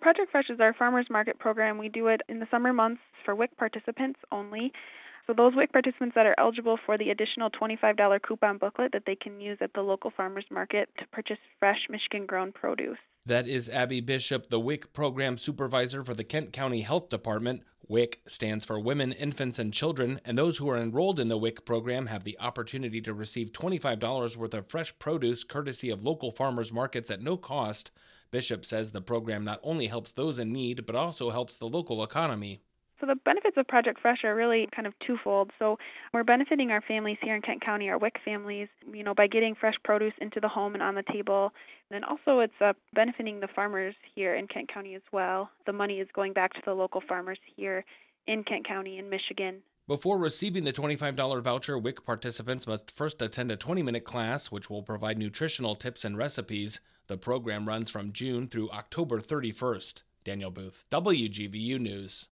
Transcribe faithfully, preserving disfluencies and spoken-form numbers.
Project Fresh is our farmers market program. We do it in the summer months for W I C participants only. So those W I C participants that are eligible for the additional twenty-five dollars coupon booklet that they can use at the local farmers market to purchase fresh Michigan-grown produce. That is Abby Bishop, the W I C program supervisor for the Kent County Health Department. W I C stands for Women, Infants, and Children, and those who are enrolled in the W I C program have the opportunity to receive twenty-five dollars worth of fresh produce courtesy of local farmers markets at no cost. Bishop says the program not only helps those in need, but also helps the local economy. So the benefits of Project Fresh are really kind of twofold. So we're benefiting our families here in Kent County, our W I C families, you know, by getting fresh produce into the home and on the table. And then also it's uh, benefiting the farmers here in Kent County as well. The money is going back to the local farmers here in Kent County in Michigan. Before receiving the twenty-five dollars voucher, W I C participants must first attend a twenty-minute class, which will provide nutritional tips and recipes. The program runs from June through October thirty-first. Daniel Booth, W G V U News.